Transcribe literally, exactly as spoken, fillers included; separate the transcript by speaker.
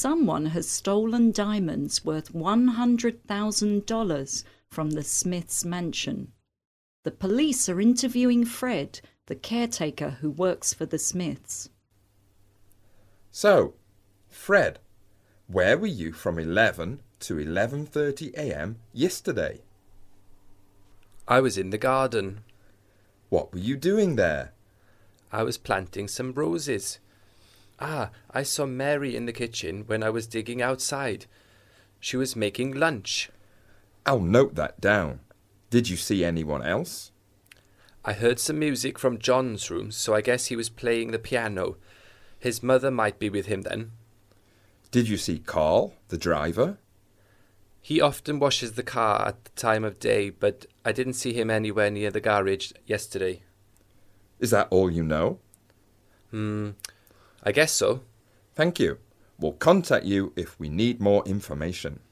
Speaker 1: someone has stolen diamonds worth one hundred thousand dollars from the Smiths' mansion. The police are interviewing Fred, the caretaker who works for the Smiths.
Speaker 2: So, Fred, where were you from eleven to eleven thirty a m yesterday?
Speaker 3: I was in the garden.
Speaker 2: What were you doing there?
Speaker 3: I was planting some roses. Ah, I saw Mary in the kitchen when I was digging outside. She was making lunch.
Speaker 2: I'll note that down. Did you see anyone else?
Speaker 3: I heard some music from John's room, so I guess he was playing the piano. His mother might be with him then.
Speaker 2: Did you see Carl, the driver?
Speaker 3: He often washes the car at the time of day, but I didn't see him anywhere near the garage yesterday.
Speaker 2: Is that all you know?
Speaker 3: Hmm, I guess so.
Speaker 2: Thank you. We'll contact you if we need more information.